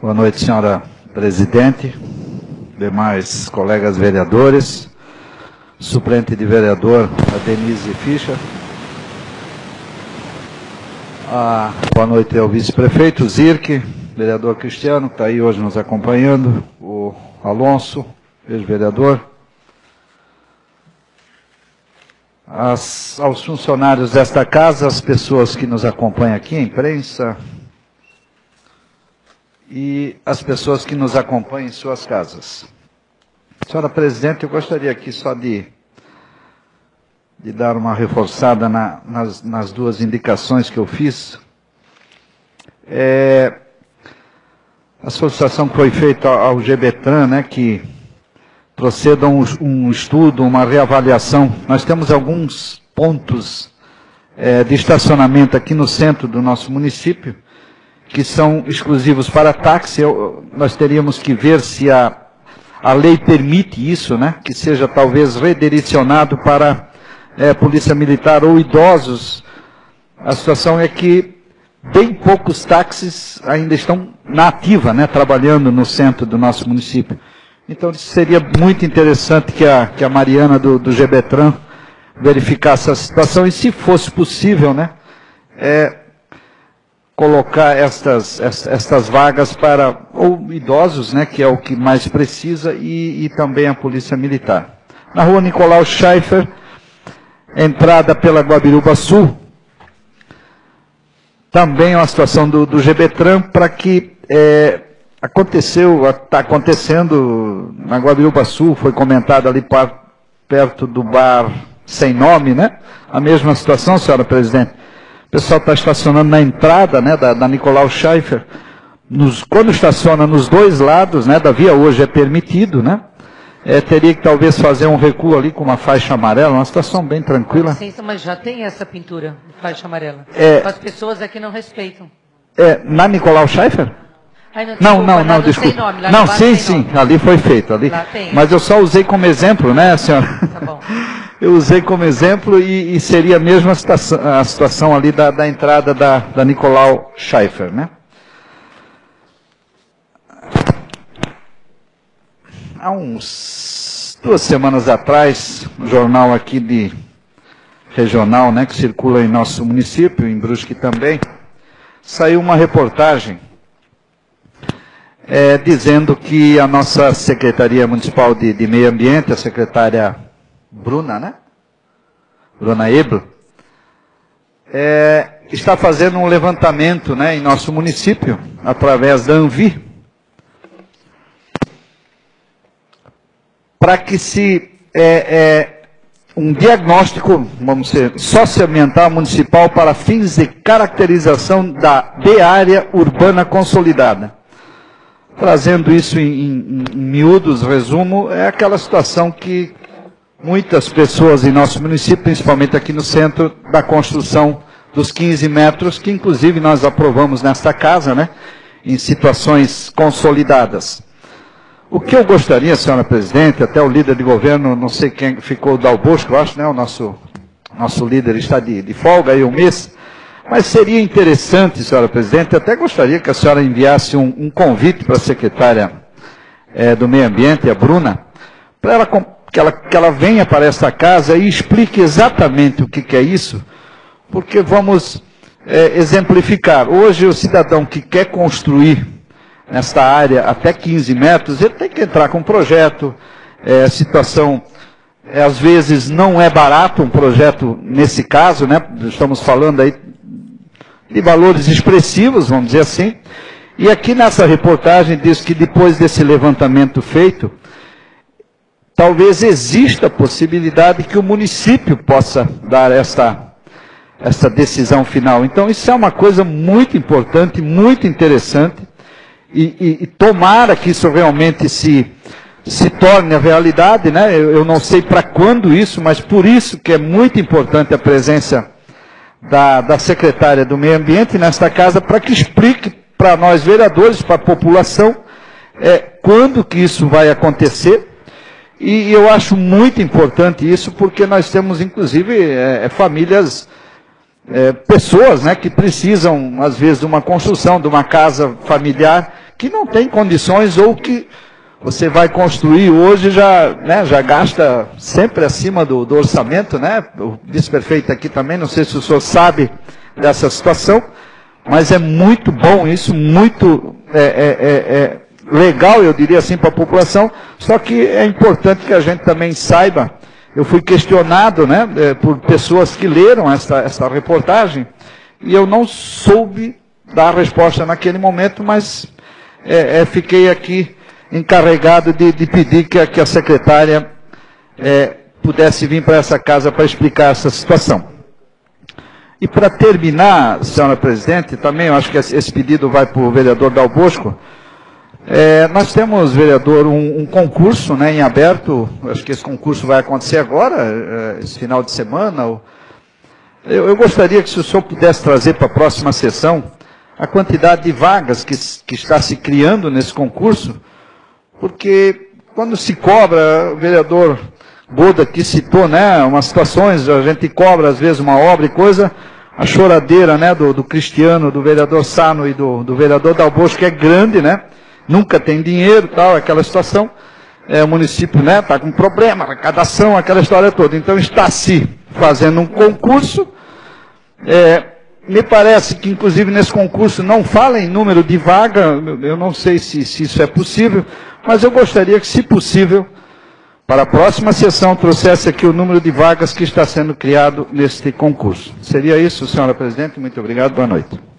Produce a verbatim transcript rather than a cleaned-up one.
Boa noite, senhora presidente, demais colegas vereadores, suplente de vereador, a Denise Fischer. Ah, boa noite ao vice-prefeito, Zirk, vereador Cristiano, que está aí hoje nos acompanhando, o Alonso, ex-vereador. As, aos funcionários desta casa, as pessoas que nos acompanham aqui, a imprensa, e as pessoas que nos acompanham em suas casas. Senhora presidente, eu gostaria aqui só de, de dar uma reforçada na, nas, nas duas indicações que eu fiz. É, a solicitação que foi feita ao GBTran, né, que proceda um, um estudo, uma reavaliação. Nós temos alguns pontos é, de estacionamento aqui no centro do nosso município, que são exclusivos para táxi. Eu, nós teríamos que ver se a, a lei permite isso, né? Que seja talvez redirecionado para é, polícia militar ou idosos. A situação é que bem poucos táxis ainda estão na ativa, né? Trabalhando no centro do nosso município. Então seria muito interessante que a, que a Mariana do, do GBTran verificasse a situação e, se fosse possível, né? É, colocar estas, estas vagas para ou idosos, né, que é o que mais precisa, e, e também a polícia militar. Na rua Nicolau Schaeffer, entrada pela Guabiruba Sul, também uma situação do, do GBTran, para que é, aconteceu, está acontecendo na Guabiruba Sul, foi comentado ali para, perto do bar Sem Nome, né? A mesma situação, senhora presidente. O pessoal está estacionando na entrada, né, da, da Nicolau Schaeffer. Nos, quando estaciona nos dois lados, né, da via, hoje é permitido, né? É, teria que talvez fazer um recuo ali com uma faixa amarela, uma situação bem tranquila. Licença, mas já tem essa pintura de faixa amarela. É, As pessoas aqui não respeitam. É, na Nicolau Schaeffer? Ai, não, Não, desculpa, não, lá não, no desculpa. Sem Nome, lá Não, no bar sim, Sem sim, Nome. ali foi feito. Ali. Lá tem. Mas eu só usei como exemplo, né, senhora? Tá bom. Eu usei como exemplo e, e seria a mesma situação, a situação ali da, da entrada da, da Nicolau Schaeffer, né? Há uns duas semanas atrás, um jornal aqui de regional, né, que circula em nosso município, em Brusque também, saiu uma reportagem é, dizendo que a nossa Secretaria Municipal de, de Meio Ambiente, a secretária Bruna, né? Bruna Ebel, é, está fazendo um levantamento, né, em nosso município, através da Anvi, para que se é, é, um diagnóstico, vamos dizer, socioambiental municipal para fins de caracterização da de área urbana consolidada. Trazendo isso em, em, em miúdos, resumo, é aquela situação que muitas pessoas em nosso município, principalmente aqui no centro, da construção dos quinze metros, que inclusive nós aprovamos nesta casa, né, em situações consolidadas. O que eu gostaria, senhora presidente, até o líder de governo, não sei quem ficou, o Dal Bosco, eu acho, né, o nosso, nosso líder está de, de folga aí um mês, mas seria interessante, senhora presidente, até gostaria que a senhora enviasse um, um convite para a secretária é, do Meio Ambiente, a Bruna, para ela, que, ela, que ela venha para essa casa e explique exatamente o que, que é isso, porque vamos é, exemplificar. Hoje o cidadão que quer construir nesta área até quinze metros, ele tem que entrar com um projeto, é, situação, é, às vezes não é barato um projeto nesse caso, né? Estamos falando aí de valores expressivos, vamos dizer assim, e aqui nessa reportagem diz que depois desse levantamento feito, talvez exista a possibilidade que o município possa dar essa, essa decisão final. Então isso é uma coisa muito importante, muito interessante, e, e, e tomara que isso realmente se, se torne a realidade, né? Eu, eu não sei para quando isso, mas por isso que é muito importante a presença Da, da secretária do Meio Ambiente nesta casa, para que explique para nós vereadores, para a população, é, quando que isso vai acontecer. E, e eu acho muito importante isso, porque nós temos, inclusive, é, famílias é, pessoas, né, que precisam, às vezes, de uma construção, de uma casa familiar, que não tem condições ou que você vai construir hoje, já, né, já gasta sempre acima do, do orçamento, né? O vice-prefeito aqui também, não sei se o senhor sabe dessa situação, mas é muito bom isso, muito é, é, é, é legal, eu diria assim, para a população, só que é importante que a gente também saiba. Eu fui questionado, né, por pessoas que leram essa, essa reportagem, e eu não soube dar a resposta naquele momento, mas é, é, fiquei aqui encarregado de, de pedir que a, que a secretária é, pudesse vir para essa casa para explicar essa situação. E para terminar, senhora presidente, também eu acho que esse pedido vai para o vereador Dal Bosco. É, nós temos, vereador, um, um concurso, né, em aberto, acho que esse concurso vai acontecer agora, é, esse final de semana. Eu, eu gostaria que se o senhor pudesse trazer para a próxima sessão a quantidade de vagas que, que está se criando nesse concurso, porque quando se cobra, o vereador Goda aqui citou, né, umas situações, a gente cobra às vezes uma obra e coisa, a choradeira, né, do, do Cristiano, do vereador Sano e do, do vereador Dal Bosco, que é grande, né, nunca tem dinheiro, tal, aquela situação, é, o município, né, está com problema, arrecadação, aquela história toda. Então está se fazendo um concurso, é, me parece que, inclusive, nesse concurso não fala em número de vaga, eu não sei se, se isso é possível, mas eu gostaria que, se possível, para a próxima sessão, trouxesse aqui o número de vagas que está sendo criado neste concurso. Seria isso, senhora presidente? Muito obrigado, boa noite.